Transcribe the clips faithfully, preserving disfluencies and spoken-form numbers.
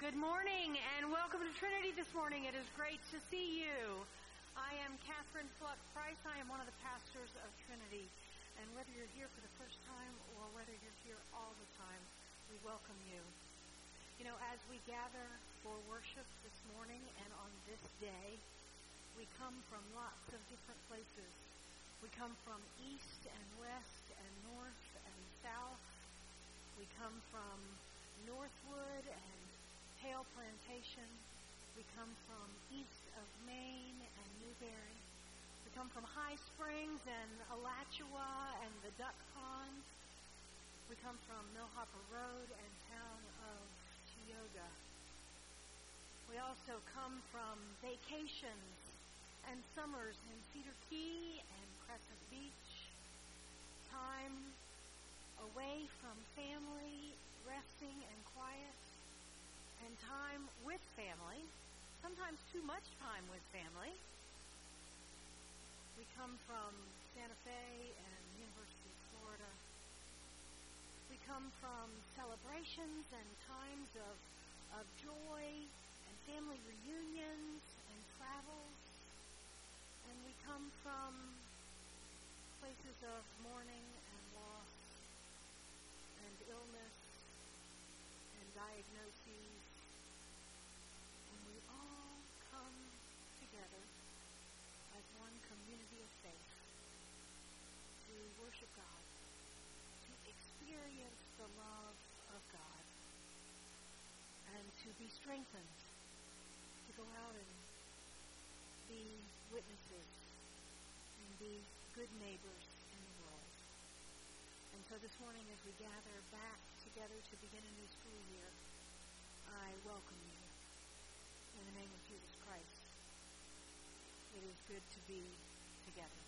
Good morning and welcome to Trinity this morning. It is great to see you. I am Catherine Fluck Price. I am one of the pastors of Trinity. And whether you're here for the first time or whether you're here all the time, we welcome you. You know, as we gather for worship this morning and on this day, we come from lots of different places. We come from east and west and north and south. We come from Northwood and Hale Plantation. We come from east of Maine and Newberry. We come from High Springs and Alachua and the Duck Pond. We come from Millhopper Road and town of Tioga. We also come from vacations and summers in Cedar Key and Crescent Beach. Time away from family, resting and quiet. And time with family, sometimes too much time with family. We come from Santa Fe and University of Florida. We come from celebrations and times of, of joy and family reunions and travels. And we come from places of mourning and loss and illness and diagnoses. Worship God, to experience the love of God, and to be strengthened, to go out and be witnesses and be good neighbors in the world. And so this morning as we gather back together to begin a new school year, I welcome you in the name of Jesus Christ. It is good to be together.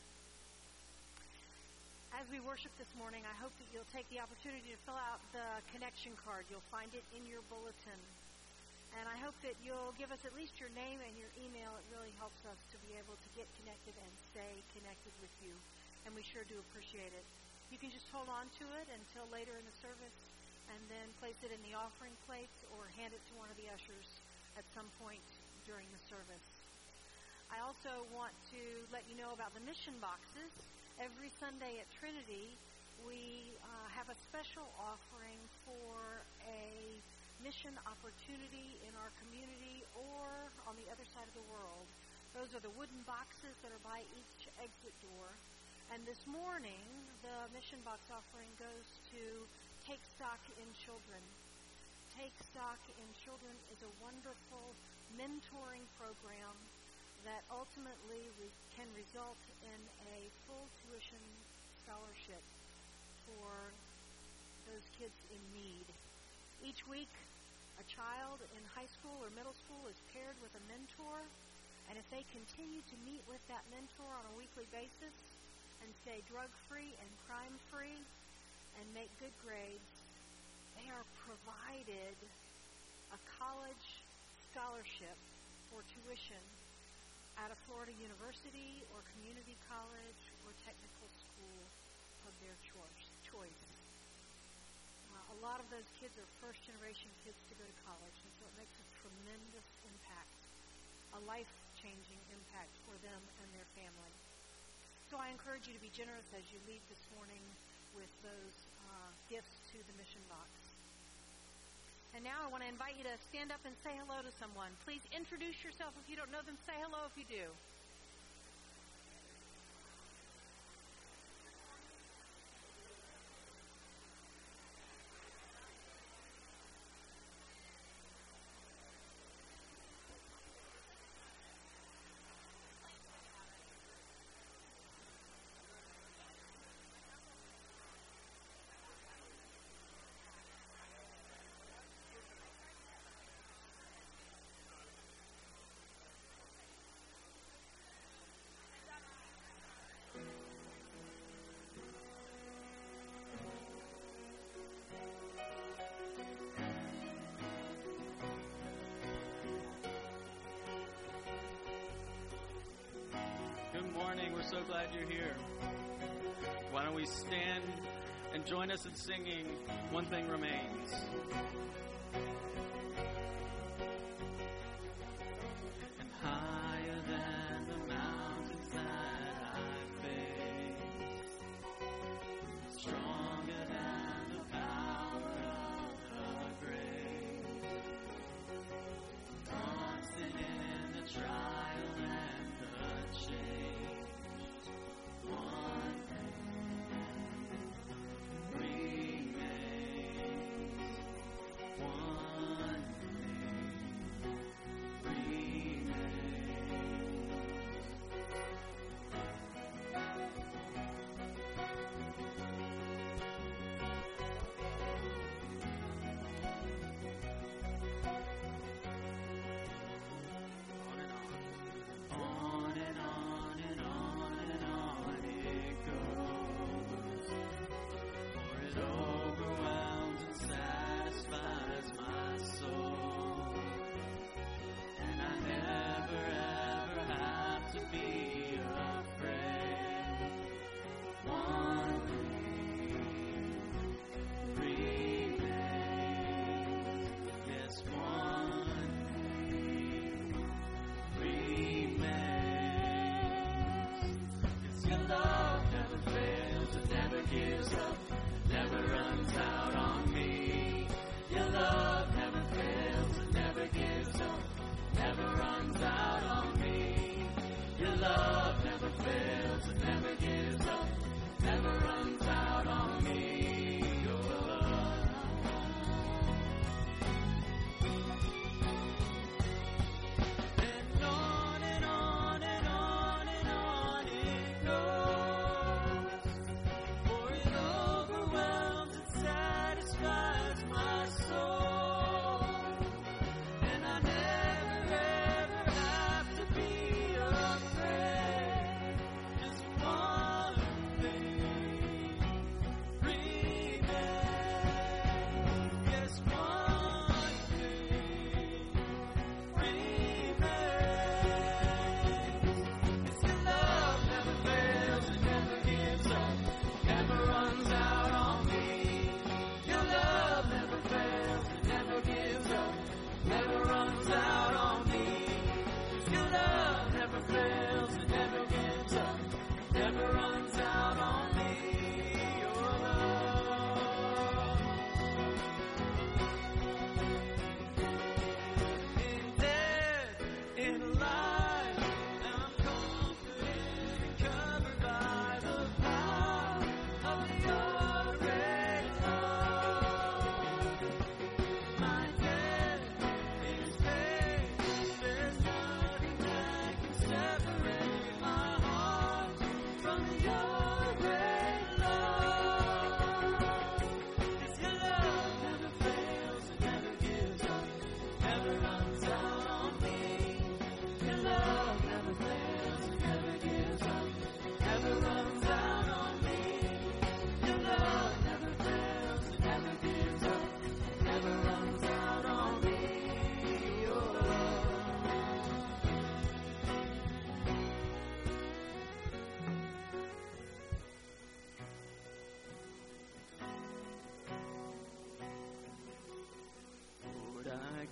As we worship this morning, I hope that you'll take the opportunity to fill out the connection card. You'll find it in your bulletin. And I hope that you'll give us at least your name and your email. It really helps us to be able to get connected and stay connected with you. And we sure do appreciate it. You can just hold on to it until later in the service and then place it in the offering plate or hand it to one of the ushers at some point during the service. I also want to let you know about the mission boxes. Every Sunday at Trinity, we uh, have a special offering for a mission opportunity in our community or on the other side of the world. Those are the wooden boxes that are by each exit door. And this morning, the mission box offering goes to Take Stock in Children. Take Stock in Children is a wonderful mentoring program that ultimately re- can result in a full tuition scholarship for those kids in need. Each week, a child in high school or middle school is paired with a mentor, and if they continue to meet with that mentor on a weekly basis and stay drug-free and crime-free and make good grades, they are provided a college scholarship for tuition at a Florida university or community college or technical school of their choice. choice. Uh, a lot of those kids are first-generation kids to go to college, and so it makes a tremendous impact, a life-changing impact for them and their family. So I encourage you to be generous as you leave this morning with those uh, gifts to the mission box. And now I want to invite you to stand up and say hello to someone. Please introduce yourself if you don't know them. Say hello if you do. Good morning. We're so glad you're here. Why don't we stand and join us in singing One Thing Remains.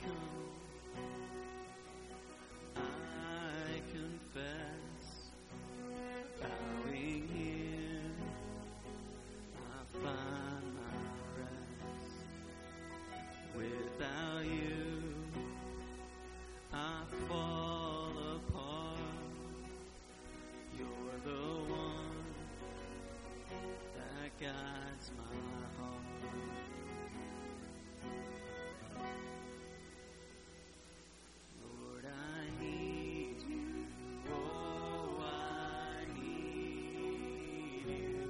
come. I confess, bowing here, I find my rest. Without you, I fall apart. You're the one that guides my heart. Lord, I need you. Oh, I need you.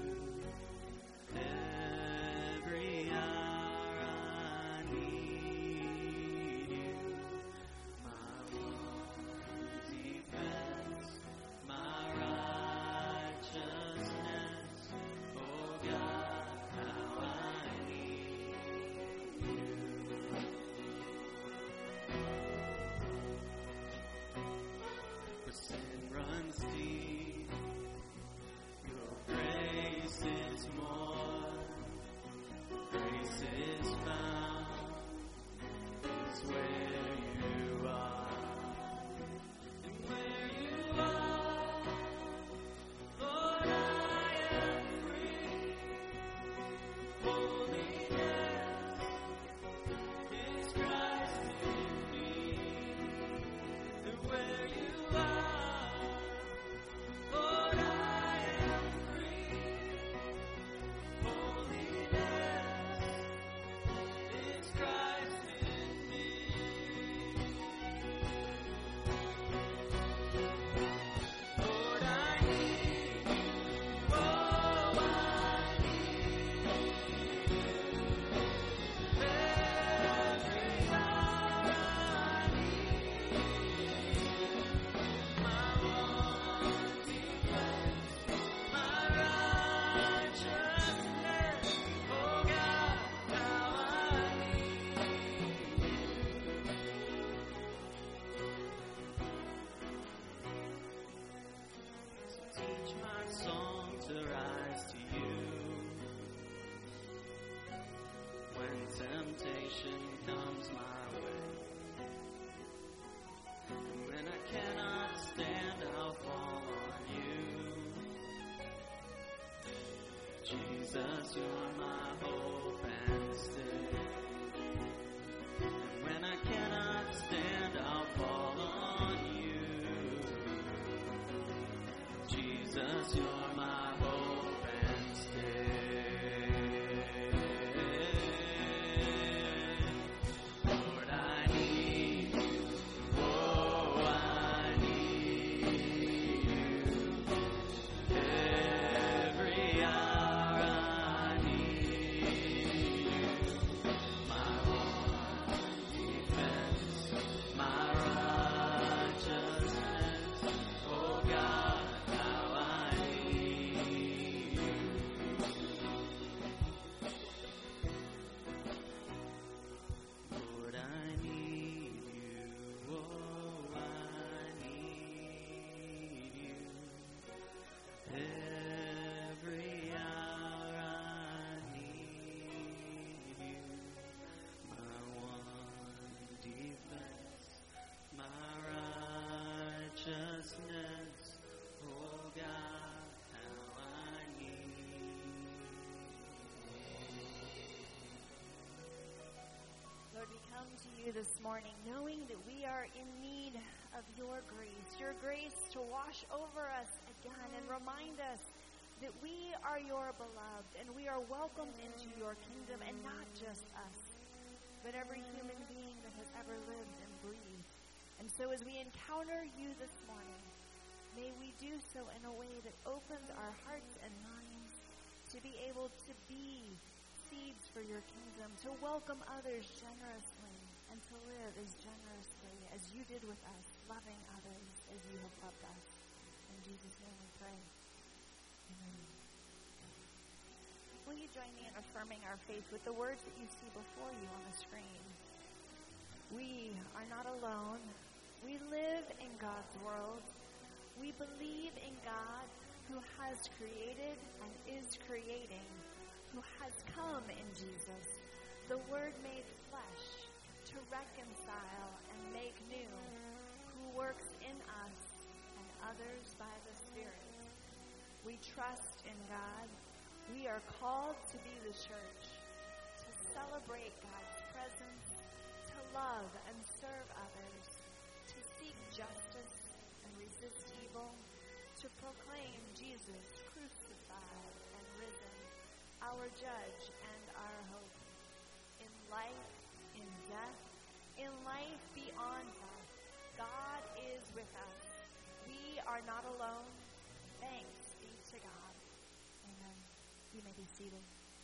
Every hour I need you. My one defense, my righteousness. Oh God, how I need you. For sin runs deep, your grace is more. Grace is found, is where you are. And where you are, Lord, I am free. Holiness is Christ in me. And where you are, Lord, I am free. Holiness is Christ in me. Lord, I need you. Oh, I need you. Every hour I need you. My one defense, my righteousness. Oh God, how I need you. So teach my song to rise to you when temptation comes my way. And when I cannot stand, I'll fall on you. Jesus, you're my hope and stay. And when I cannot stand, I'll fall on you. Jesus, you're my hope and stay. Lord, I need you. Oh, I need you. Every hour I need you. My one defense, my righteousness. Oh God, how I need you. Lord, I need you. Oh, I need you. Every hour I need you. My one defense, my righteousness. Oh God, how I need Lord, we come to you this morning knowing that we are in need of your grace, your grace to wash over us again and remind us that we are your beloved and we are welcomed into your kingdom, and not just us, but every human being that has ever lived and breathed. And so as we encounter you this morning, may we do so in a way that opens our hearts and minds to be able to be seeds for your kingdom, to welcome others generously, and to live as generously as you did with us, loving others as you have loved us. In Jesus' name we pray. Amen. Will you join me in affirming our faith with the words that you see before you on the screen? We are not alone. We live in God's world. We believe in God who has created and is creating, who has come in Jesus, the Word made flesh, to to reconcile and make new, who works in us and others by the Spirit. We trust in God. We are called to be the church, to celebrate God's presence, to love and serve others, to seek justice and resist evil, to proclaim Jesus crucified and risen, our judge and our hope. In life, in death, in life beyond death, God is with us. We are not alone. Thanks be to God. Amen. You may be seated.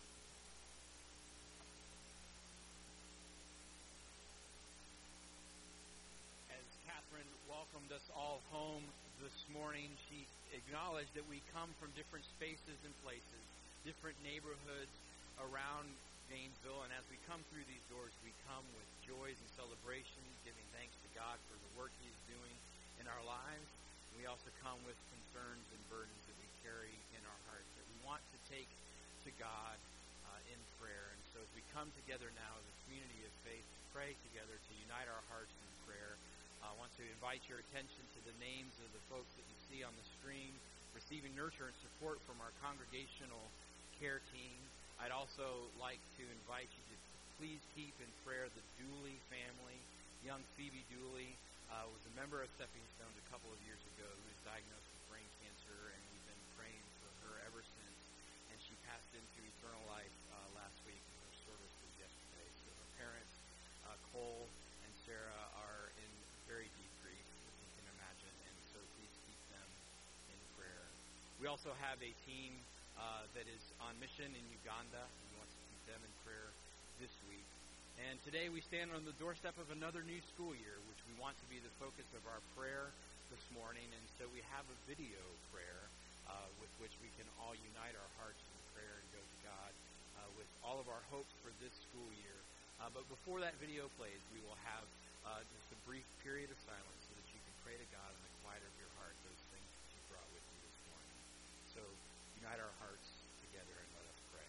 As Catherine welcomed us all home this morning, she acknowledged that we come from different spaces and places, different neighborhoods around Gainesville, and as we come through these doors, we come with joys and celebrations, giving thanks to God for the work He is doing in our lives. We also come with concerns and burdens that we carry in our hearts that we want to take to God uh, in prayer. And so as we come together now as a community of faith to pray together, to unite our hearts in prayer, I want to invite your attention to the names of the folks that you see on the screen, receiving nurture and support from our congregational care team. I'd also like to invite you to please keep in prayer the Dooley family. Young Phoebe Dooley uh, was a member of Stepping Stones a couple of years ago who was diagnosed with brain cancer, and we've been praying for her ever since. And she passed into eternal life uh, last week, and her service was yesterday. So her parents, uh, Cole and Sarah, are in very deep grief, as you can imagine, and so please keep them in prayer. We also have a team uh, that is on mission in Uganda, and we want to keep them in prayer this week. And today we stand on the doorstep of another new school year, which we want to be the focus of our prayer this morning, and so we have a video prayer uh, with which we can all unite our hearts in prayer and go to God uh, with all of our hopes for this school year. Uh, but before that video plays, we will have Uh, just a brief period of silence so that you can pray to God in the quiet of your heart those things that you brought with you this morning. So unite our hearts together and let us pray.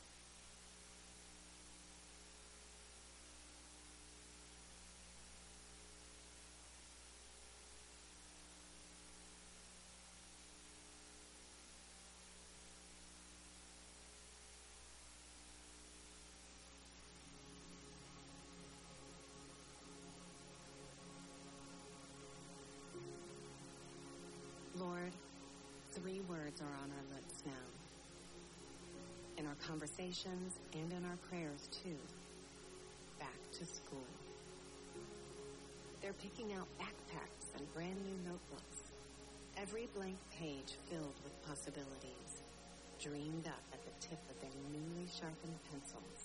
Lord, three words are on our lips now. In our conversations and in our prayers, too. Back to school. They're picking out backpacks and brand new notebooks. Every blank page filled with possibilities, dreamed up at the tip of their newly sharpened pencils.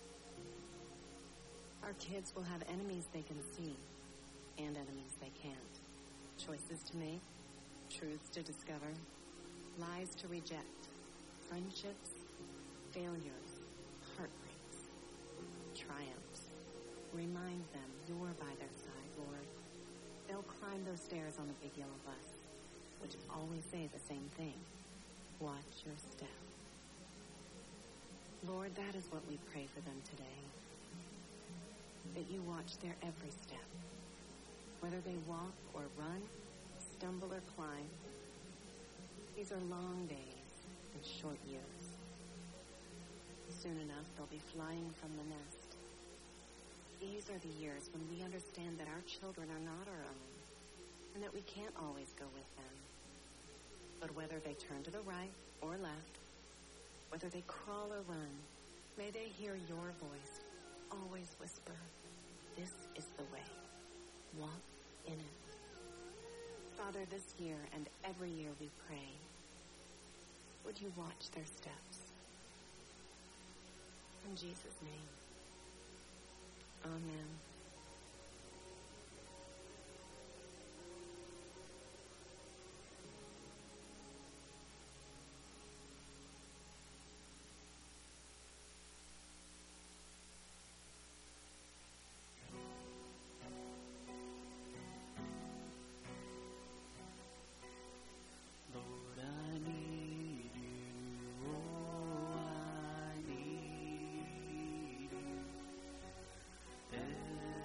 Our kids will have enemies they can see and enemies they can't. Choices to make, truths to discover, lies to reject, friendships, failures, heartbreaks, triumphs. Remind them you're by their side, Lord. They'll climb those stairs on the big yellow bus, which always say the same thing. Watch your step. Lord, that is what we pray for them today. That you watch their every step. Whether they walk or run, stumble or climb. These are long days and short years. Soon enough, they'll be flying from the nest. These are the years when we understand that our children are not our own, and that we can't always go with them. But whether they turn to the right or left, whether they crawl or run, may they hear your voice always whisper, "This is the way. Walk in it." Father, this year and every year we pray, would you watch their steps? In Jesus' name, amen. Lord, I need you. Oh, I need you.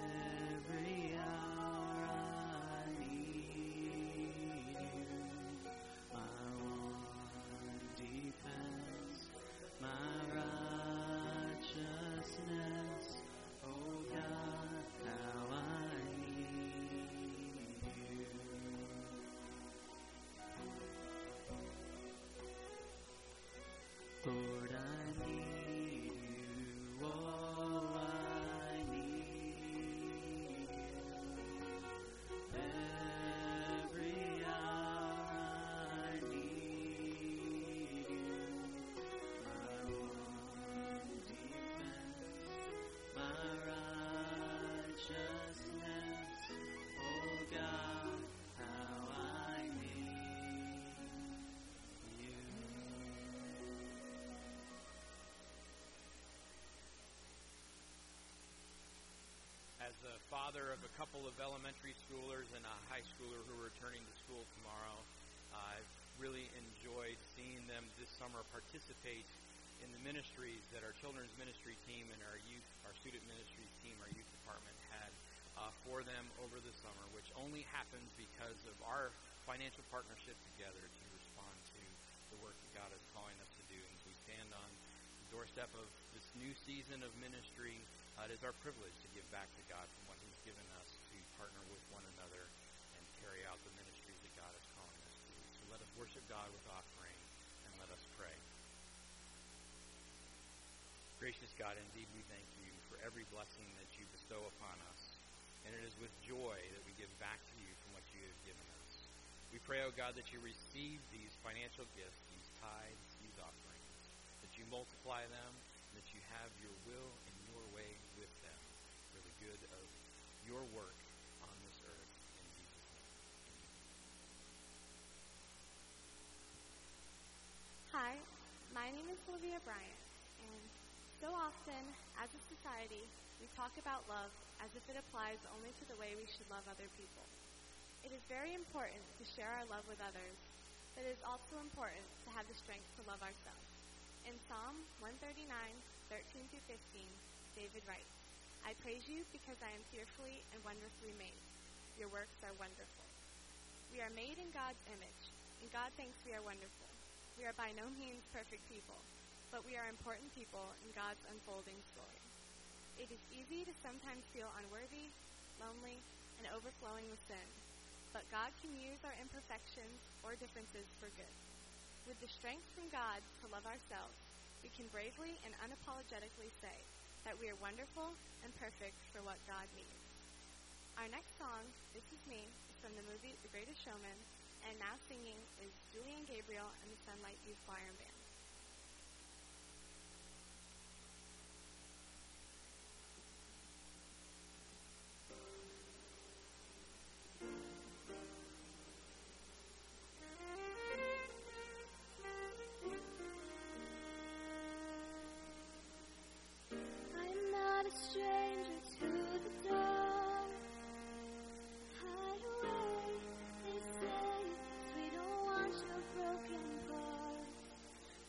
father of a couple of elementary schoolers and a high schooler who are returning to school tomorrow. Uh, I've really enjoyed seeing them this summer participate in the ministries that our children's ministry team and our youth, our student ministries team, our youth department had uh, for them over the summer, which only happens because of our financial partnership together to respond to the work that God is calling us to do. And as we stand on the doorstep of this new season of ministry, uh, it is our privilege to give back to God from what He's given us to partner with one another and carry out the ministries that God is calling us to. So let us worship God with offering, and let us pray. Gracious God, indeed we thank you for every blessing that you bestow upon us. And it is with joy that we give back to you from what you have given us. We pray, O God, that you receive these financial gifts, these tithes, these offerings, that you multiply them, and that you have your will and your way with them for the good of your work on this earth. In Jesus' name, amen. Hi, my name is Olivia Bryant, and so often, as a society, we talk about love as if it applies only to the way we should love other people. It is very important to share our love with others, but it is also important to have the strength to love ourselves. In Psalm one thirty-nine, thirteen through fifteen, David writes, "I praise you because I am fearfully and wonderfully made. Your works are wonderful." We are made in God's image, and God thinks we are wonderful. We are by no means perfect people, but we are important people in God's unfolding story. It is easy to sometimes feel unworthy, lonely, and overflowing with sin, but God can use our imperfections or differences for good. With the strength from God to love ourselves, we can bravely and unapologetically say that we are wonderful and perfect for what God needs. Our next song, "This Is Me," is from the movie The Greatest Showman, and now singing is Julian Gabriel and the Sunlight Youth Choir and Band. Hide away, they say, 'cause we don't want your broken heart.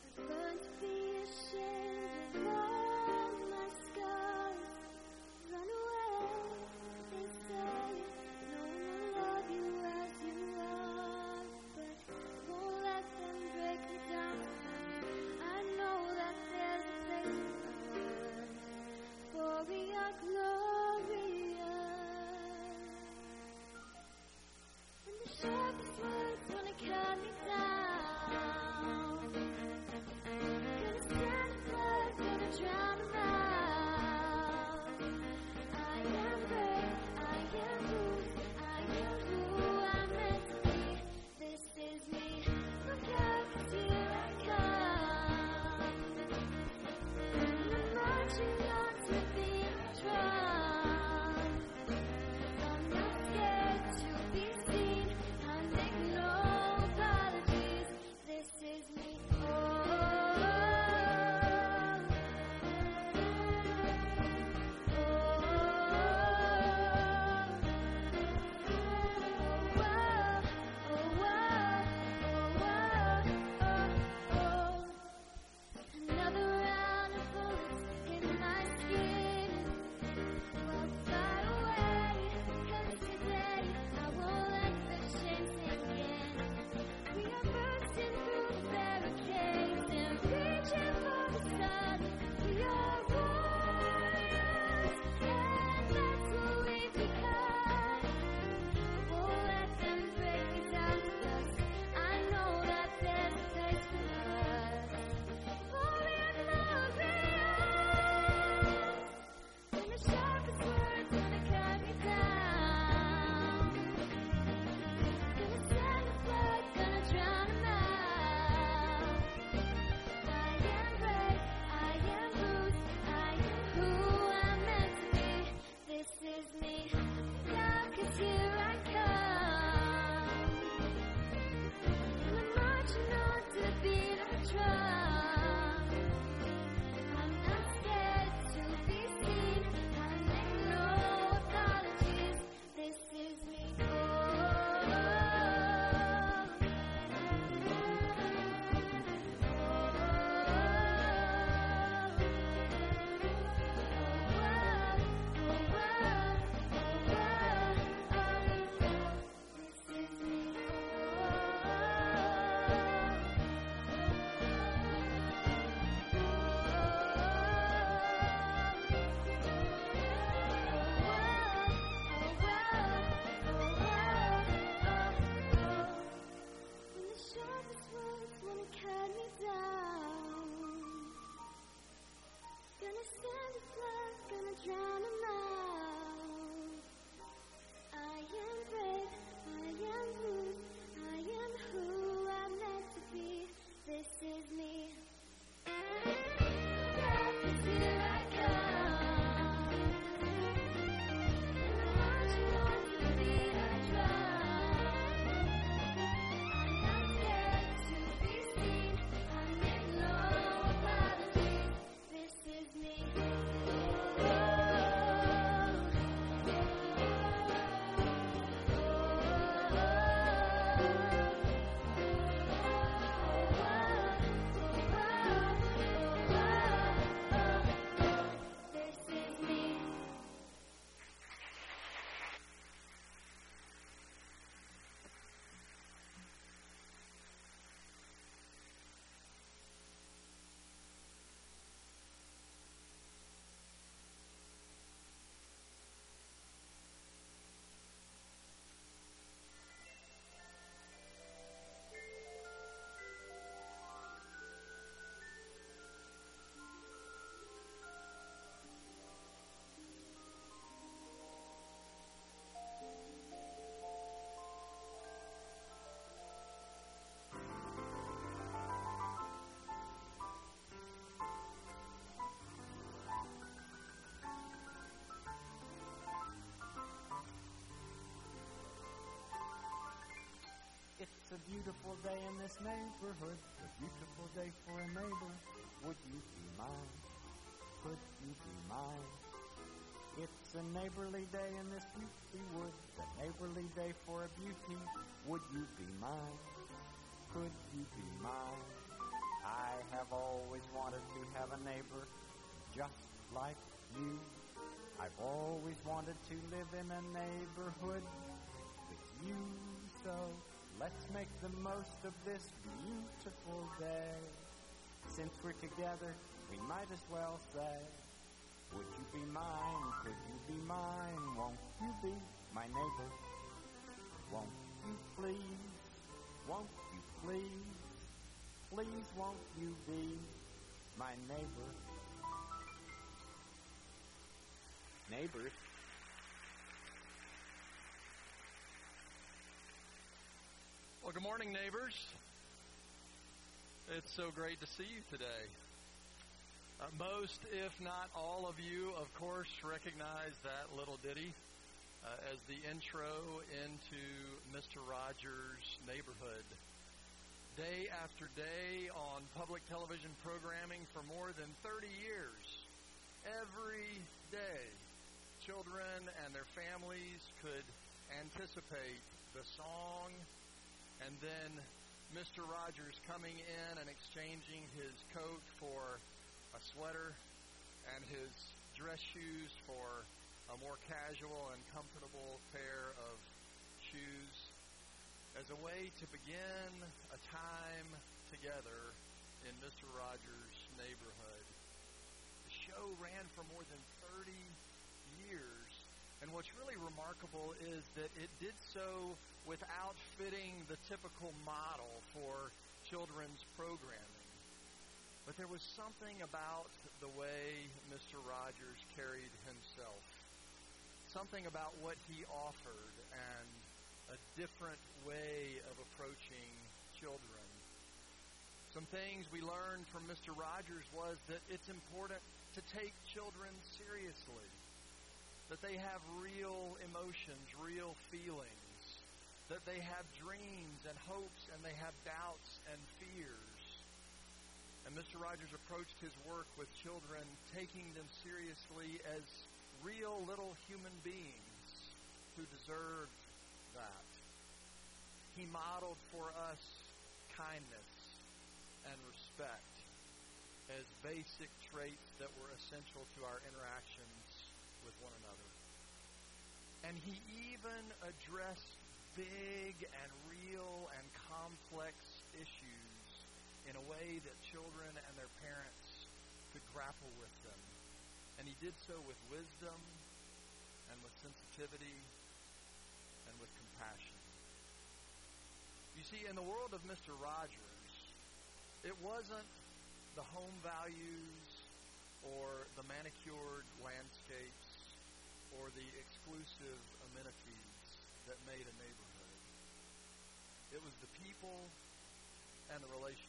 It's a beautiful day in this neighborhood, a beautiful day for a neighbor. Would you be mine? Could you be mine? It's a neighborly day in this beauty wood, a neighborly day for a beauty. Would you be mine? Could you be mine? I have always wanted to have a neighbor just like you. I've always wanted to live in a neighborhood with you, so let's make the most of this beautiful day. Since we're together, we might as well say, would you be mine? Could you be mine? Won't you be my neighbor? Won't you please? Won't you please? Please won't you be my neighbor? Neighbors. Well, good morning, neighbors. It's so great to see you today. Uh, most, if not all of you, of course, recognize that little ditty uh, as the intro into Mister Rogers' Neighborhood. Day after day on public television programming for more than thirty years, every day, children and their families could anticipate the song, and then Mister Rogers coming in and exchanging his coat for a sweater and his dress shoes for a more casual and comfortable pair of shoes as a way to begin a time together in Mister Rogers' Neighborhood. The show ran for more than thirty years, and what's really remarkable is that it did so without fitting the typical model for children's programming. But there was something about the way Mister Rogers carried himself, something about what he offered, and a different way of approaching children. Some things we learned from Mister Rogers was that it's important to take children seriously, that they have real emotions, real feelings, that they have dreams and hopes, and they have doubts and fears. And Mister Rogers approached his work with children, taking them seriously as real little human beings who deserved that. He modeled for us kindness and respect as basic traits that were essential to our interactions with one another. And he even addressed big and real and complex issues in a way that children and their parents could grapple with them. And he did so with wisdom and with sensitivity and with compassion. You see, in the world of Mister Rogers, it wasn't the home values or the manicured landscapes or the exclusive amenities that made a neighborhood. It was the people and the relationships.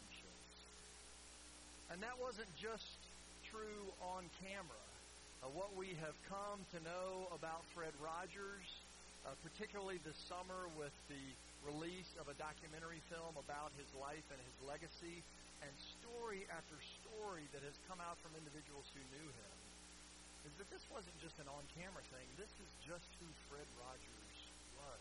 And that wasn't just true on camera. Uh, what we have come to know about Fred Rogers, uh, particularly this summer with the release of a documentary film about his life and his legacy, and story after story that has come out from individuals who knew him, is that this wasn't just an on-camera thing. This is just who Fred Rogers was.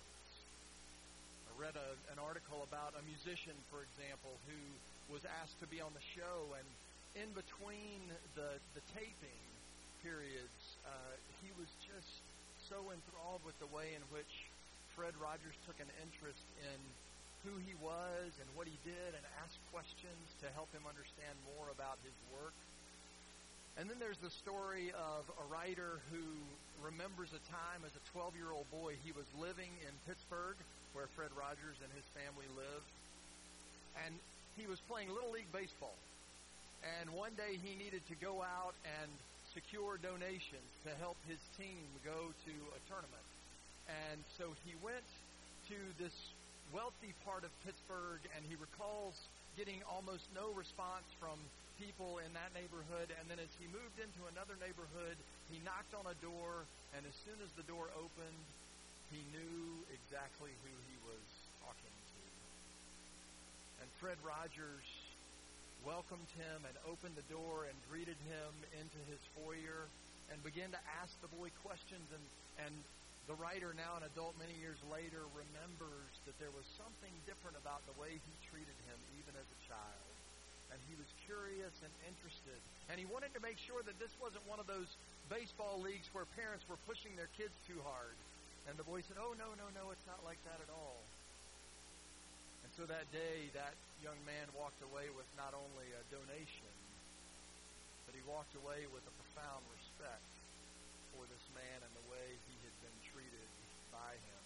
I read a, an article about a musician, for example, who was asked to be on the show, and in between the, the taping periods, uh, he was just so enthralled with the way in which Fred Rogers took an interest in who he was and what he did, and asked questions to help him understand more about his work. And then there's the story of a writer who remembers a time as a twelve-year-old boy. He was living in Pittsburgh, where Fred Rogers and his family lived, and he was playing Little League Baseball. And one day he needed to go out and secure donations to help his team go to a tournament. And so he went to this wealthy part of Pittsburgh, and he recalls getting almost no response from people in that neighborhood. And then as he moved into another neighborhood, he knocked on a door, and as soon as the door opened, he knew exactly who he was talking to. Fred Rogers welcomed him and opened the door and greeted him into his foyer and began to ask the boy questions. And, and the writer, now an adult many years later, remembers that there was something different about the way he treated him even as a child. And he was curious and interested. And he wanted to make sure that this wasn't one of those baseball leagues where parents were pushing their kids too hard. And the boy said, oh, no, no, no, it's not like that at all. And so that day, that young man walked away with not only a donation, but he walked away with a profound respect for this man and the way he had been treated by him.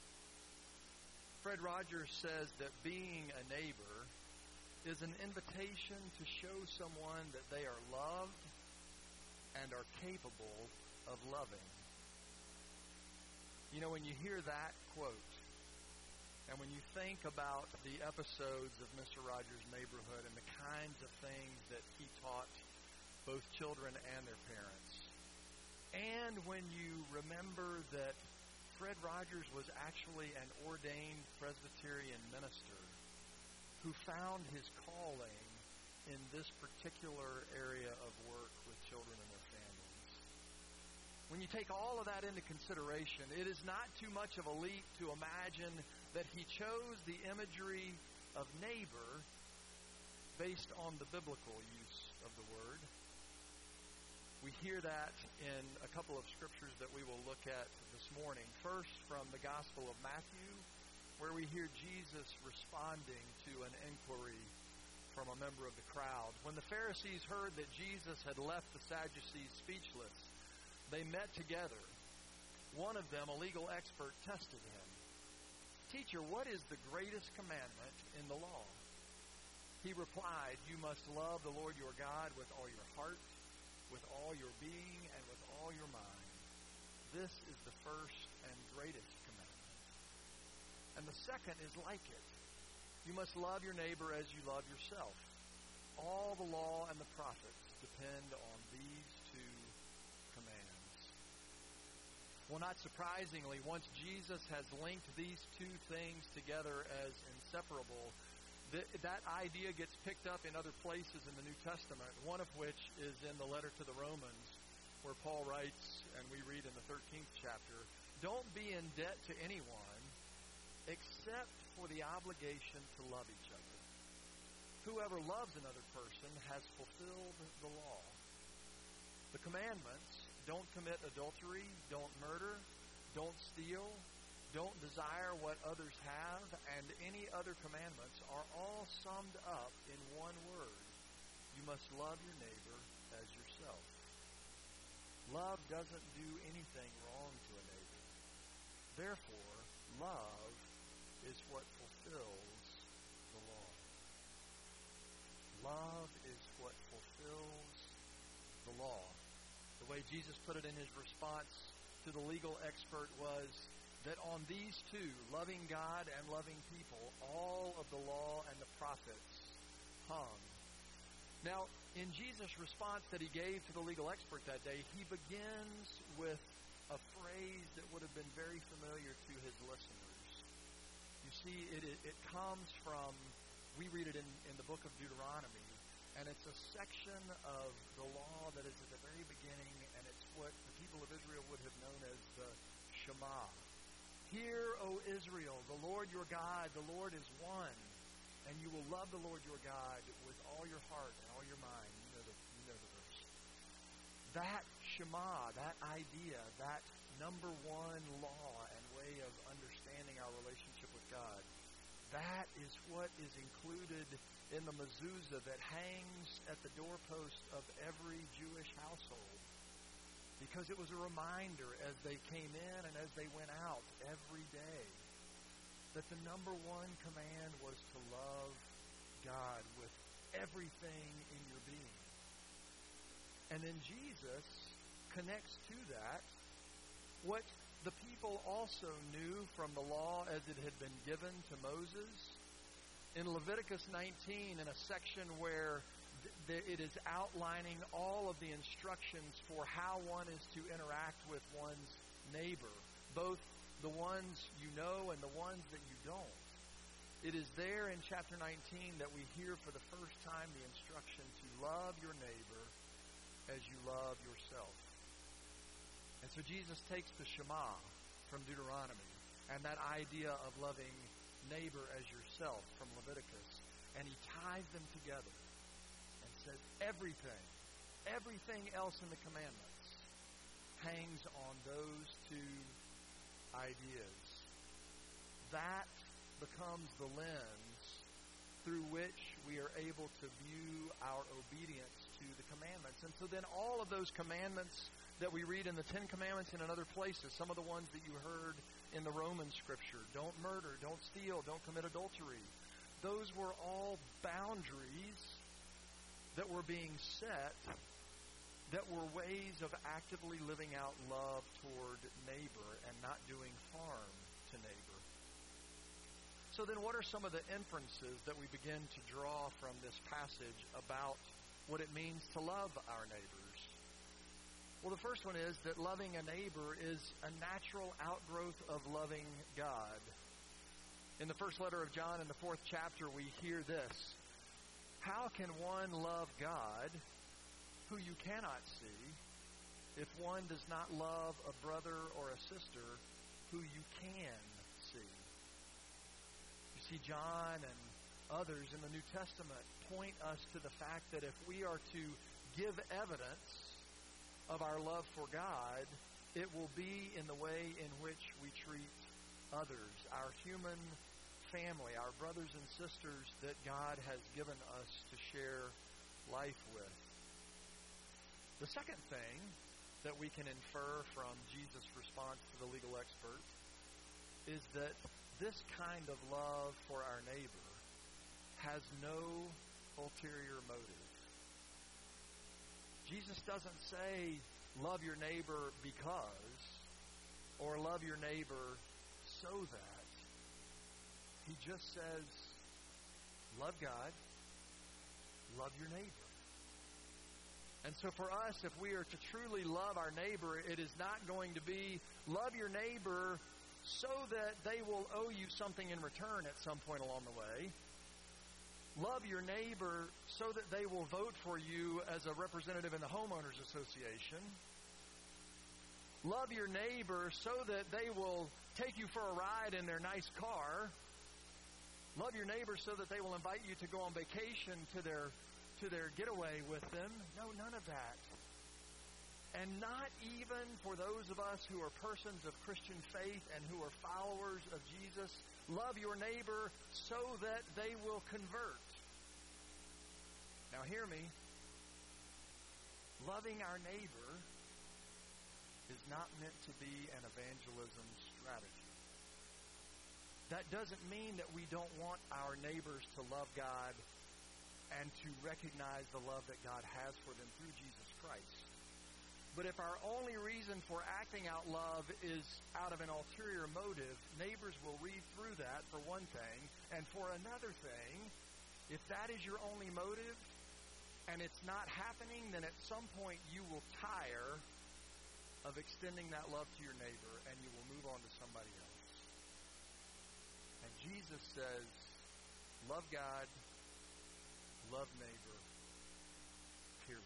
Fred Rogers says that being a neighbor is an invitation to show someone that they are loved and are capable of loving. You know, when you hear that quote, and when you think about the episodes of Mister Rogers' Neighborhood and the kinds of things that he taught both children and their parents, and when you remember that Fred Rogers was actually an ordained Presbyterian minister who found his calling in this particular area of work with children and their families. When you take all of that into consideration, it is not too much of a leap to imagine that he chose the imagery of neighbor based on the biblical use of the word. We hear that in a couple of scriptures that we will look at this morning. First, from the Gospel of Matthew, where we hear Jesus responding to an inquiry from a member of the crowd. When the Pharisees heard that Jesus had left the Sadducees speechless, they met together. One of them, a legal expert, tested him. Teacher, what is the greatest commandment in the law? He replied, you must love the Lord your God with all your heart, with all your being, and with all your mind. This is the first and greatest commandment. And the second is like it. You must love your neighbor as you love yourself. All the law and the prophets depend on these two commands. Well, not surprisingly, once Jesus has linked these two things together as inseparable, th- that idea gets picked up in other places in the New Testament, one of which is in the letter to the Romans, where Paul writes, and we read in the thirteenth chapter, don't be in debt to anyone except for the obligation to love each other. Whoever loves another person has fulfilled the law. The commandments, don't commit adultery, don't murder, don't steal, don't desire what others have, and any other commandments are all summed up in one word. You must love your neighbor as yourself. Love doesn't do anything wrong to a neighbor. Therefore, love is what fulfills the law. Love is what fulfills the law. The way Jesus put it in his response to the legal expert was that on these two, loving God and loving people, all of the law and the prophets hung. Now, in Jesus' response that he gave to the legal expert that day, he begins with a phrase that would have been very familiar to his listeners. You see, it, it, it comes from, we read it in, in the book of Deuteronomy, and it's a section of the law that is at the very beginning, and it's what the people of Israel would have known as the Shema. Hear, O Israel, the Lord your God, the Lord is one, and you will love the Lord your God with all your heart and all your mind. You know the, you know the verse. That Shema, that idea, that number one law and way of understanding our relationship with God, that is what is included in the mezuzah that hangs at the doorpost of every Jewish household. Because it was a reminder as they came in and as they went out every day that the number one command was to love God with everything in your being. And then Jesus connects to that what the people also knew from the law as it had been given to Moses. In Leviticus nineteen, in a section where th- it is outlining all of the instructions for how one is to interact with one's neighbor, both the ones you know and the ones that you don't. It is there in chapter nineteen that we hear for the first time the instruction to love your neighbor as you love yourself. And so Jesus takes the Shema from Deuteronomy and that idea of loving neighbor as yourself from Leviticus, and he ties them together and says everything, everything else in the commandments hangs on those two ideas. That becomes the lens through which we are able to view our obedience to the commandments. And so then all of those commandments that we read in the Ten Commandments and in other places, some of the ones that you heard in the Roman Scripture, don't murder, don't steal, don't commit adultery, those were all boundaries that were being set that were ways of actively living out love toward neighbor and not doing harm to neighbor. So then what are some of the inferences that we begin to draw from this passage about what it means to love our neighbors? Well, the first one is that loving a neighbor is a natural outgrowth of loving God. In the first letter of John, in the fourth chapter, we hear this: how can one love God who you cannot see if one does not love a brother or a sister who you can see? See, John and others in the New Testament point us to the fact that if we are to give evidence of our love for God, it will be in the way in which we treat others, our human family, our brothers and sisters that God has given us to share life with. The second thing that we can infer from Jesus' response to the legal expert is that this kind of love for our neighbor has no ulterior motive. Jesus doesn't say, love your neighbor because, or love your neighbor so that. He just says, love God, love your neighbor. And so for us, if we are to truly love our neighbor, it is not going to be love your neighbor so that they will owe you something in return at some point along the way. Love your neighbor so that they will vote for you as a representative in the homeowners association. Love your neighbor so that they will take you for a ride in their nice car. Love your neighbor so that they will invite you to go on vacation to their to their getaway with them. No, none of that. And not even for those of us who are persons of Christian faith and who are followers of Jesus, love your neighbor so that they will convert. Now hear me. Loving our neighbor is not meant to be an evangelism strategy. That doesn't mean that we don't want our neighbors to love God and to recognize the love that God has for them through Jesus Christ. But if our only reason for acting out love is out of an ulterior motive, neighbors will read through that, for one thing. And for another thing, if that is your only motive and it's not happening, then at some point you will tire of extending that love to your neighbor and you will move on to somebody else. And Jesus says, love God, love neighbor, period.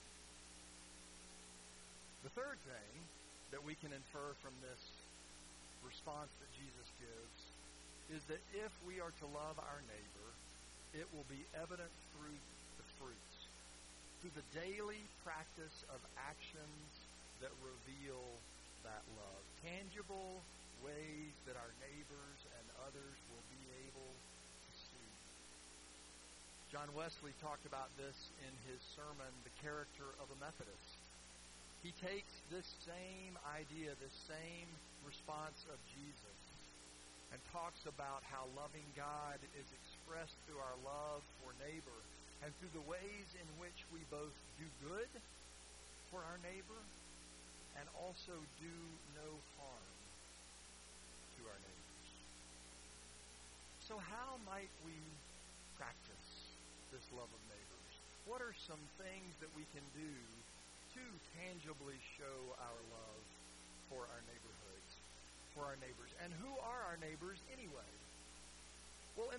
The third thing that we can infer from this response that Jesus gives is that if we are to love our neighbor, it will be evident through the fruits, through the daily practice of actions that reveal that love, tangible ways that our neighbors and others will be able to see. John Wesley talked about this in his sermon, The Character of a Methodist. He takes this same idea, this same response of Jesus, and talks about how loving God is expressed through our love for neighbor and through the ways in which we both do good for our neighbor and also do no harm to our neighbors. So how might we practice this love of neighbors? What are some things that we can do to tangibly show our love for our neighborhoods, for our neighbors? And who are our neighbors anyway? Well, in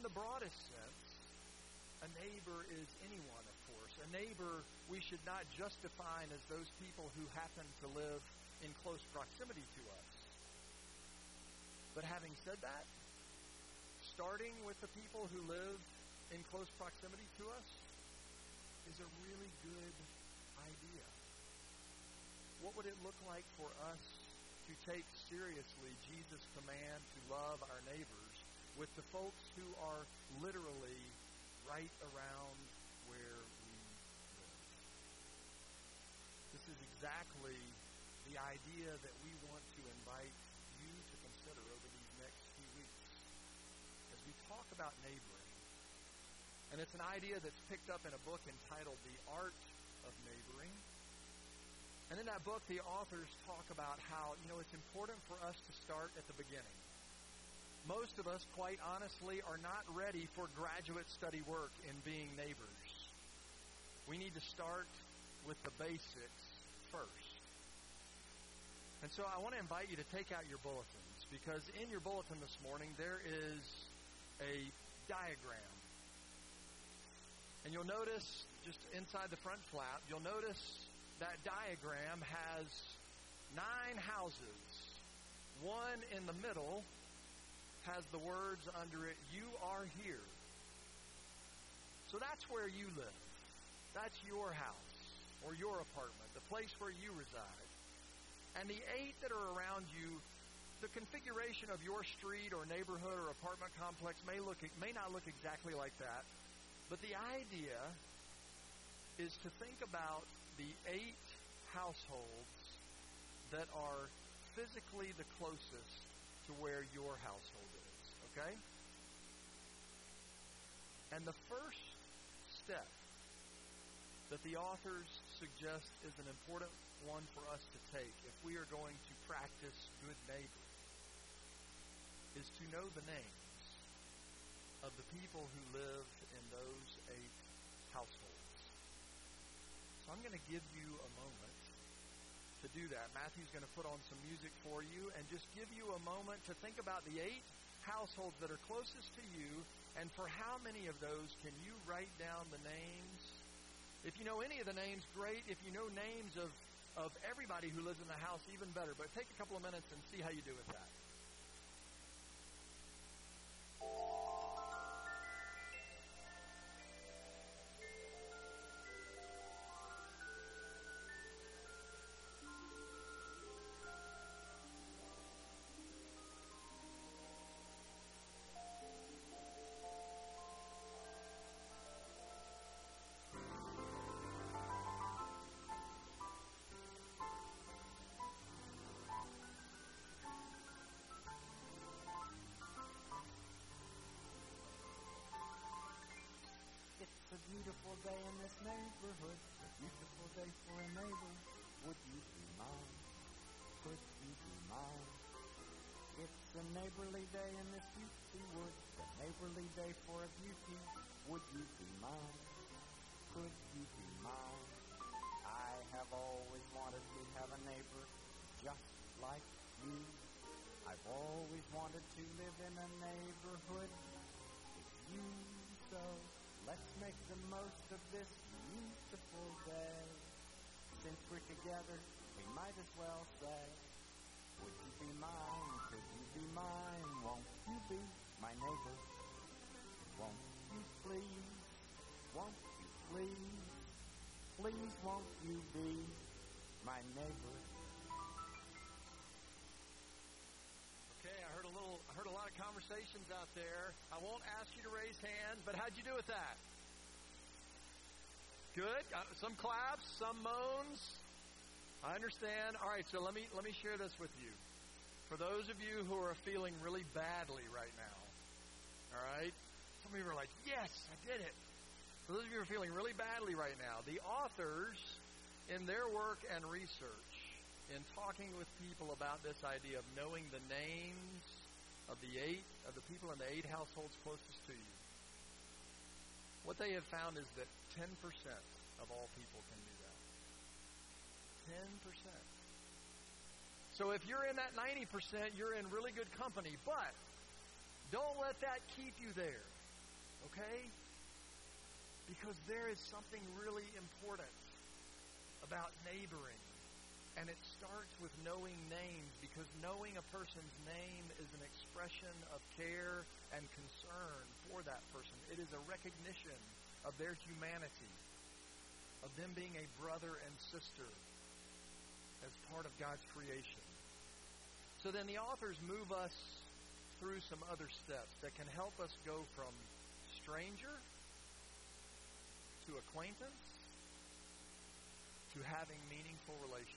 in the broadest sense, a neighbor is anyone, of course. A neighbor we should not just define as those people who happen to live in close proximity to us. But having said that, starting with the people who live in close proximity to us is a really good idea. What would it look like for us to take seriously Jesus' command to love our neighbors with the folks who are literally right around where we live? This is exactly the idea that we want to invite you to consider over these next few weeks as we talk about neighboring. And it's an idea that's picked up in a book entitled The Art of Neighboring. And in that book, the authors talk about how, you know, it's important for us to start at the beginning. Most of us, quite honestly, are not ready for graduate study work in being neighbors. We need to start with the basics first. And so I want to invite you to take out your bulletins, because in your bulletin this morning there is a diagram. And you'll notice, just inside the front flap, you'll notice that diagram has nine houses. One in the middle has the words under it, "You are here." So that's where you live. That's your house or your apartment, the place where you reside. And the eight that are around you, the configuration of your street or neighborhood or apartment complex may look may not look exactly like that. But the idea is to think about the eight households that are physically the closest to where your household is, okay? And the first step that the authors suggest is an important one for us to take if we are going to practice good neighboring is to know the names of the people who live in those eight households. So I'm going to give you a moment to do that. Matthew's going to put on some music for you and just give you a moment to think about the eight households that are closest to you, and for how many of those can you write down the names? If you know any of the names, great. If you know names of, of everybody who lives in the house, even better. But take a couple of minutes and see how you do with that. It's a beautiful day in this neighborhood, a beautiful day for a neighbor. Would you be mine? Could you be mine? It's a neighborly day in this beauty wood, a neighborly day for a beauty. Would you be mine? Could you be mine? I have always wanted to have a neighbor just like you. I've always wanted to live in a neighborhood with you, so let's make the most of this beautiful day. Since we're together, we might as well say, would you be mine? Could you be mine? Won't you be my neighbor? Won't you please? Won't you please? Please won't you be my neighbor? Okay, I heard a little, I heard a lot of conversations out there. I won't ask you to raise hands, but how'd you do with that? Good. Uh, some claps, some moans. I understand. All right, so let me let me share this with you. For those of you who are feeling really badly right now, all right, some of you are like, yes, I did it. For those of you who are feeling really badly right now, the authors, in their work and research, in talking with people about this idea of knowing the names of the eight, of the people in the eight households closest to you, what they have found is that ten percent of all people can do that. ten percent. So if you're in that ninety percent, you're in really good company. But don't let that keep you there. okay? Because there is something really important about neighboring. And it starts with knowing names, because knowing a person's name is an expression of care and concern for that person. It is a recognition of their humanity, of them being a brother and sister as part of God's creation. So then the authors move us through some other steps that can help us go from stranger to acquaintance to having meaningful relationships.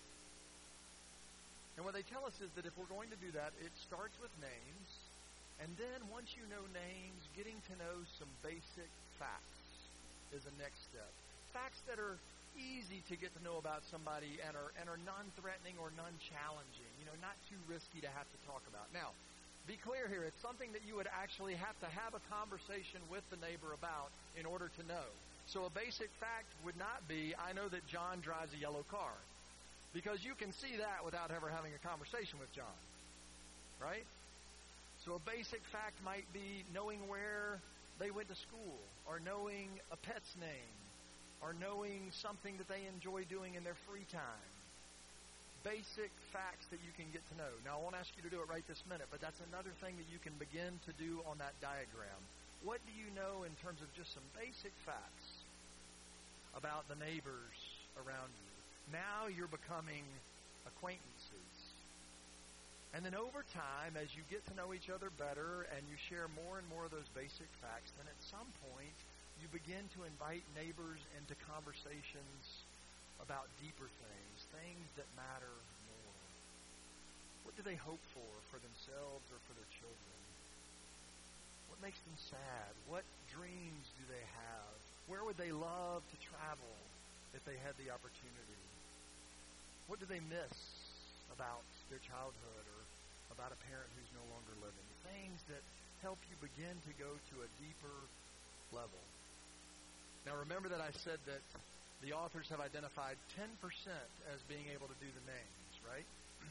And what they tell us is that if we're going to do that, it starts with names, and then once you know names, getting to know some basic facts is the next step. Facts that are easy to get to know about somebody and are and are non-threatening or non-challenging, you know, not too risky to have to talk about. Now, be clear here, it's something that you would actually have to have a conversation with the neighbor about in order to know. So a basic fact would not be, I know that John drives a yellow car. Because you can see that without ever having a conversation with John. Right? So a basic fact might be knowing where they went to school, or knowing a pet's name, or knowing something that they enjoy doing in their free time. Basic facts that you can get to know. Now, I won't ask you to do it right this minute, but that's another thing that you can begin to do on that diagram. What do you know in terms of just some basic facts about the neighbors around you? Now you're becoming acquaintances. And then over time, as you get to know each other better and you share more and more of those basic facts, then at some point you begin to invite neighbors into conversations about deeper things, things that matter more. What do they hope for for themselves or for their children? What makes them sad? What dreams do they have? Where would they love to travel if they had the opportunity? What do they miss about their childhood or about a parent who's no longer living? Things that help you begin to go to a deeper level. Now remember that I said that the authors have identified ten percent as being able to do the names, right?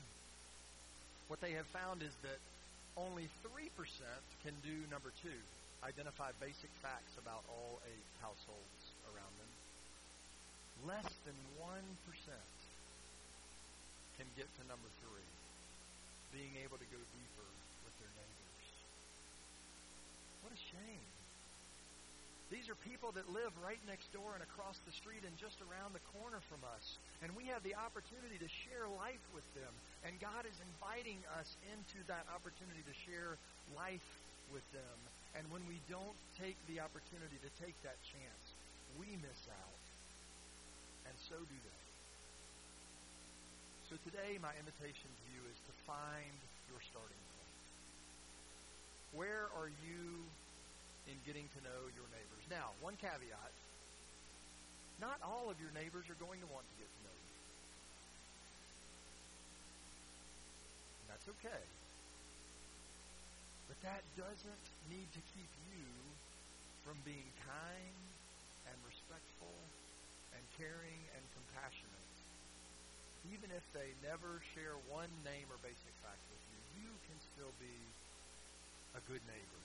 What they have found is that only three percent can do number two, identify basic facts about all eight households around them. Less than one percent can get to number three, being able to go deeper with their neighbors. What a shame. These are people that live right next door and across the street and just around the corner from us. And we have the opportunity to share life with them. And God is inviting us into that opportunity to share life with them. And when we don't take the opportunity to take that chance, we miss out. And so do they. So today, my invitation to you is to find your starting point. Where are you in getting to know your neighbors? Now, one caveat. Not all of your neighbors are going to want to get to know you. And that's okay. But that doesn't need to keep you from being kind and respectful and caring and compassionate. Even if they never share one name or basic fact with you, you can still be a good neighbor.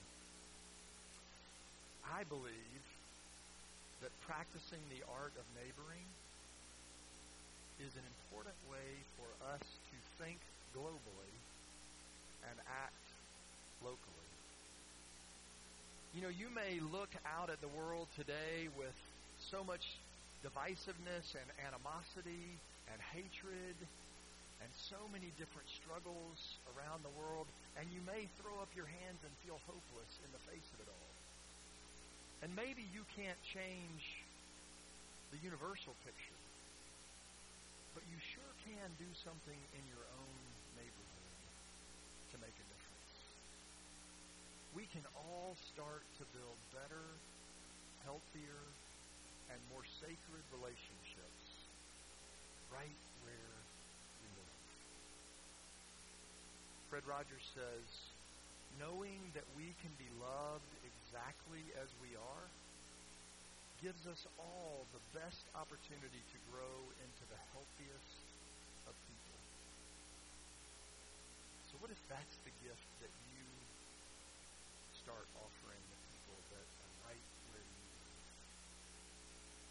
I believe that practicing the art of neighboring is an important way for us to think globally and act locally. You know, you may look out at the world today with so much divisiveness and animosity and hatred and so many different struggles around the world, and you may throw up your hands and feel hopeless in the face of it all. And maybe you can't change the universal picture, but you sure can do something in your own neighborhood to make a difference. We can all start to build better, healthier, and more sacred relationships right where we live. Fred Rogers says, knowing that we can be loved exactly as we are gives us all the best opportunity to grow into the healthiest of people. So what if that's the gift that you start offering the people that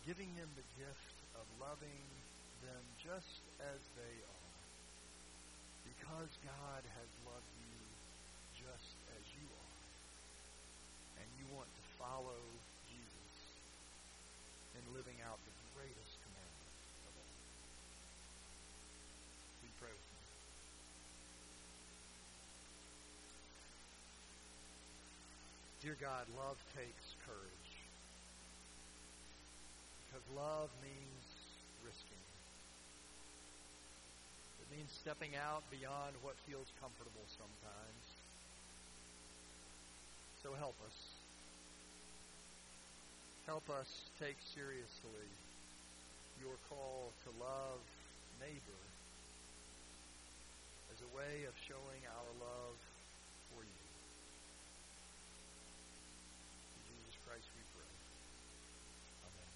giving them the gift of loving them just as they are. Because God has loved you just as you are. And you want to follow Jesus in living out the greatest commandment of all. Will you pray with me? Dear God, love takes courage. Because love means risking. It means stepping out beyond what feels comfortable sometimes. So help us. Help us take seriously your call to love neighbor as a way of showing our love for you. In Jesus Christ we pray. Amen.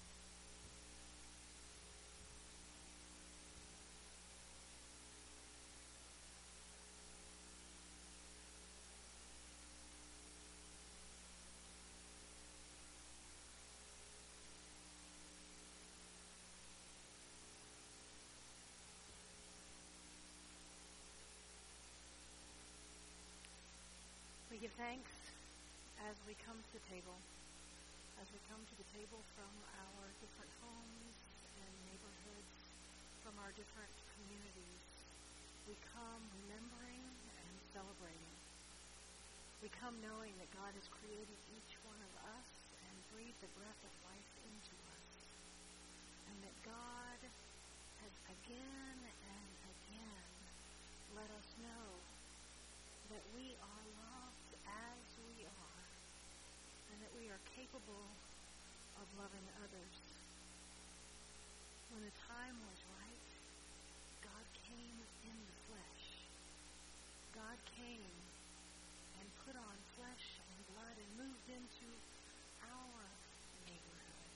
We give thanks as we come to the table, as we come to the table from our different homes and neighborhoods, from our different communities. We come remembering and celebrating. We come knowing that God has created each one of us and breathed the breath of life into us, and that God has again and again let us know that we are loved as we are, and that we are capable of loving others. When the time was right, God came in the flesh. God came and put on flesh and blood and moved into our neighborhood.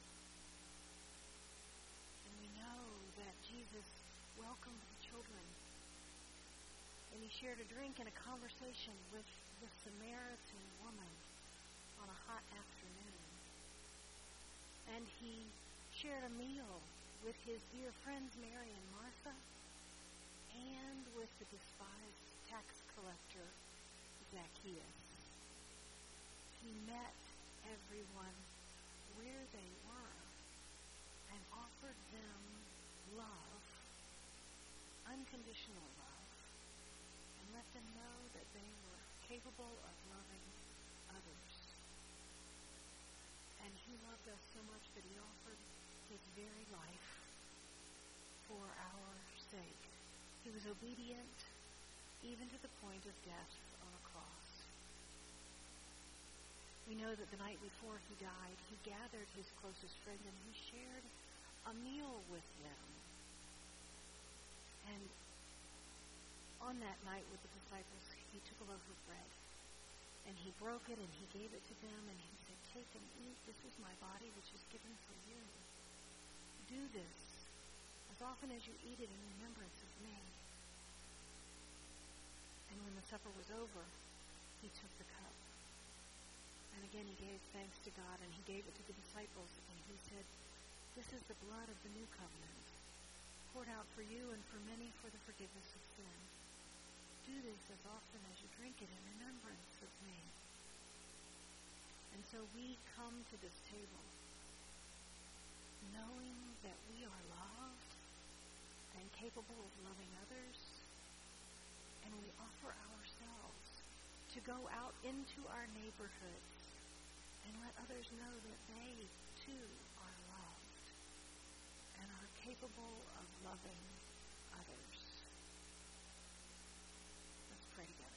And we know that Jesus welcomed the children, and he shared a drink and a conversation with the Samaritan woman on a hot afternoon. And he shared a meal with his dear friends Mary and Martha, and with the despised tax collector Zacchaeus. He met everyone where they were and offered them love, unconditional love, and let them know that they were capable of loving others. And he loved us so much that he offered his very life for our sake. He was obedient even to the point of death on a cross. We know that the night before he died, he gathered his closest friend and he shared a meal with them. And on that night with the disciples, he took a loaf of bread and he broke it and he gave it to them and he said, "Take and eat. This is my body which is given for you. Do this as often as you eat it in remembrance of me." And when the supper was over, he took the cup. And again he gave thanks to God, and he gave it to the disciples, and he said, "This is the blood of the new covenant, poured out for you and for many for the forgiveness of sin. Do this as often as you drink it in remembrance of me." And so we come to this table knowing that we are loved and capable of loving others, and we offer ourselves to go out into our neighborhoods and let others know that they too are loved and are capable of loving others. Let's pray together.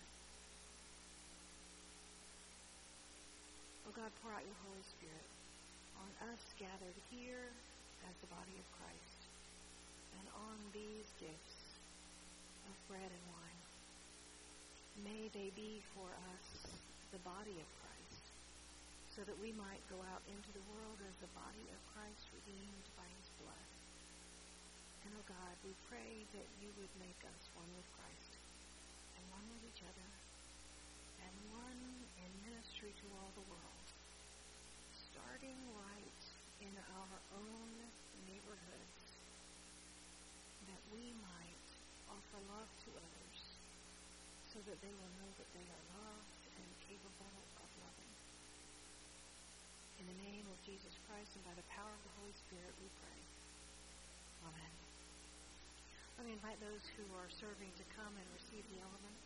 Oh God, pour out your Holy Spirit on us gathered here as the body of Christ, and on these gifts of bread and wine. May they be for us the body of Christ, so that we might go out into the world as the body of Christ, redeemed by his blood. And oh God, we pray that you would make us one with Christ, and one with each other, and one in ministry to all the world, starting right in our own neighborhoods, that we might offer love to others so that they will know that they are loved and capable of loving. In the name of Jesus Christ and by the power of the Holy Spirit, we pray. Amen. Let me invite those who are serving to come and receive the elements.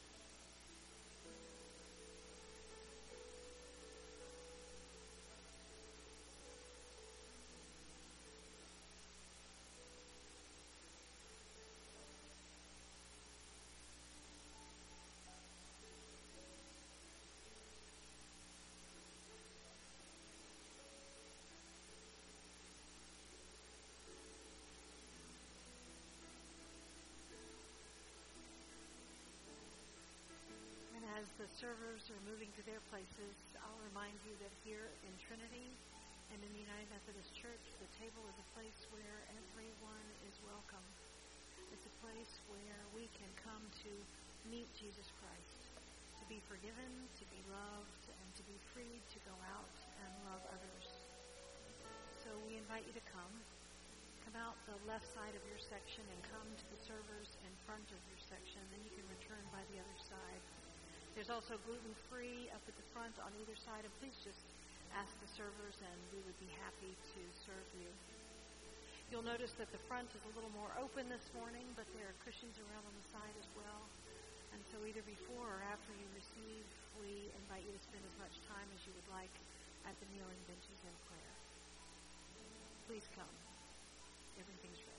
As the servers are moving to their places, I'll remind you that here in Trinity and in the United Methodist Church, the table is a place where everyone is welcome. It's a place where we can come to meet Jesus Christ, to be forgiven, to be loved, and to be freed to go out and love others. So we invite you to come. Come out the left side of your section and come to the servers in front of your section. Then you can return by the other side. There's also gluten-free up at the front on either side, and please just ask the servers, and we would be happy to serve you. You'll notice that the front is a little more open this morning, but there are cushions around on the side as well. And so either before or after you receive, we invite you to spend as much time as you would like at the kneeling benches in prayer. Please come. Everything's ready.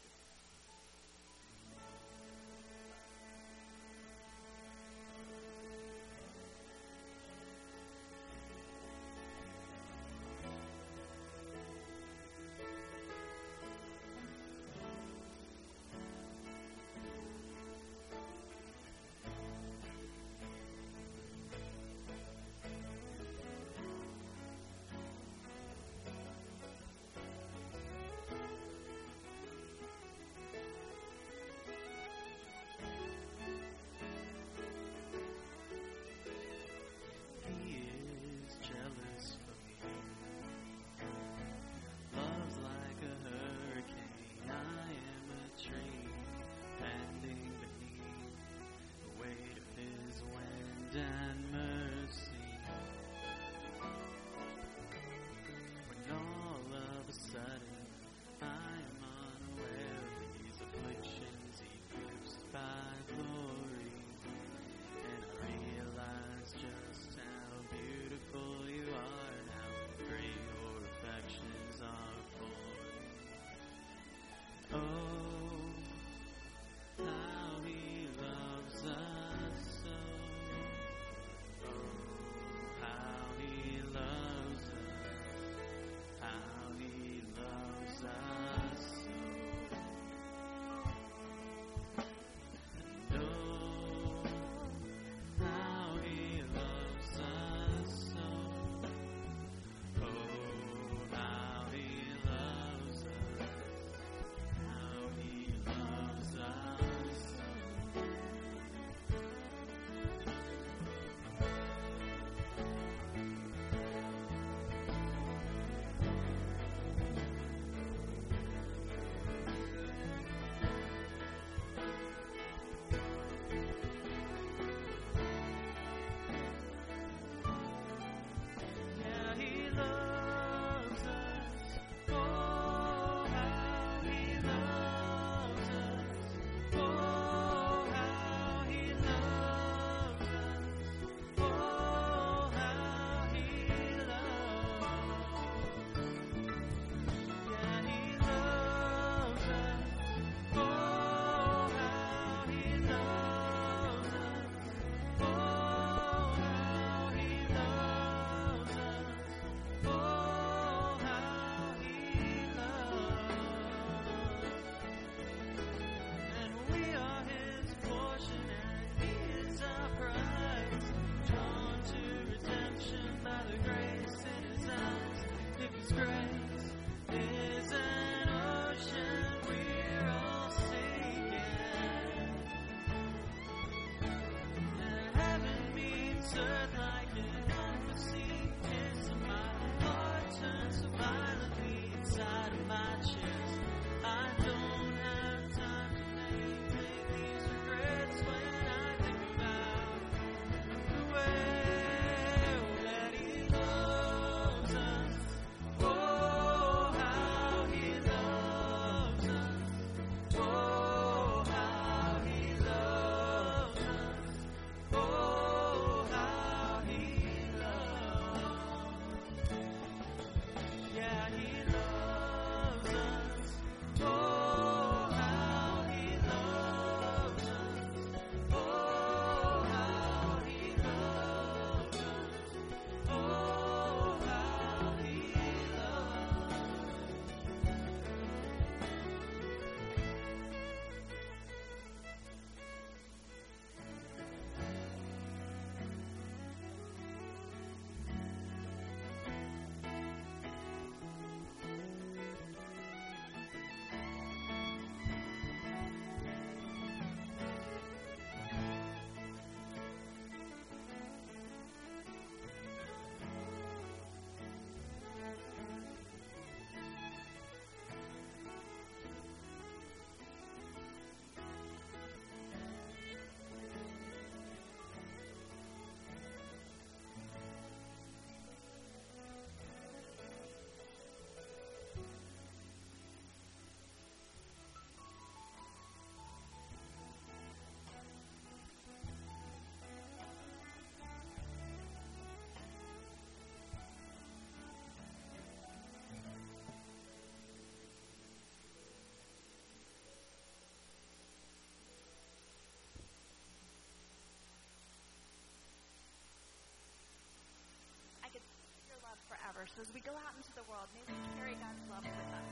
more. So as we go out into the world, may we carry God's love with us.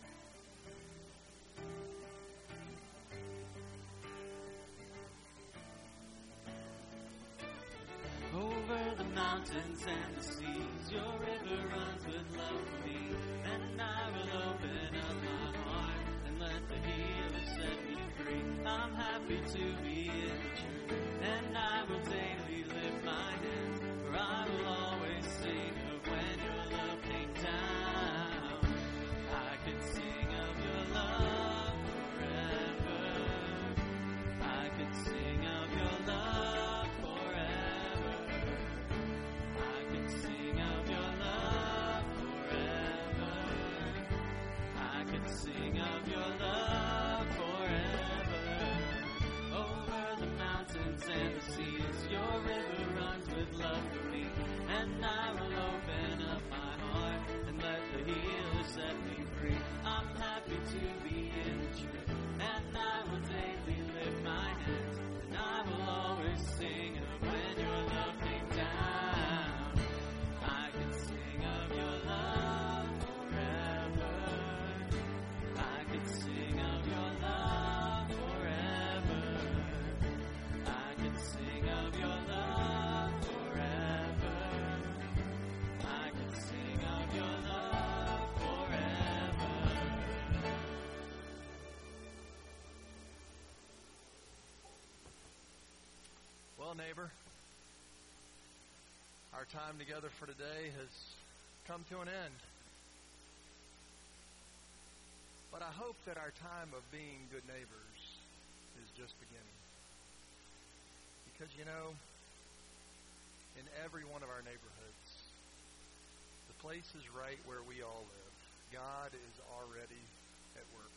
Over the mountains and the seas, your river runs with love for me. And I will open up my heart and let the healer set me free. I'm happy to be in the truth, and I will daily lift my hands, for I will always sing of when your love came down. I can sing of your love forever. I can sing of your love forever. I can sing of your love forever. I can sing of your love forever. Over the mountains and the seas, your river runs with love for me. And I will open up my heart and let the healer set me free. I'm happy to be in the truth, and I will daily lift my hands, and I will always sing of when your love came down. I can sing of your love forever. I can sing of your love forever. I can sing of your love forever. I can sing of your love forever. Well, neighbor, our time together for today has come to an end. But I hope that our time of being good neighbors is just beginning. Because, you know, in every one of our neighborhoods, the places right where we all live, God is already at work.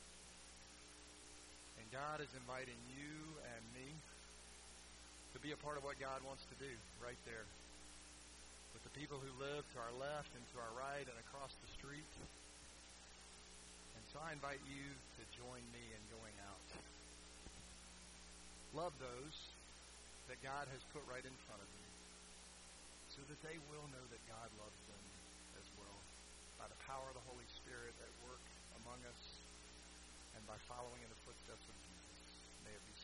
And God is inviting you and me to be a part of what God wants to do right there with the people who live to our left and to our right and across the street. And so I invite you to join me in going out. Love those that God has put right in front of you so that they will know that God loves them as well by the power of the Holy Spirit at work among us and by following in the footsteps of Jesus. May it be so.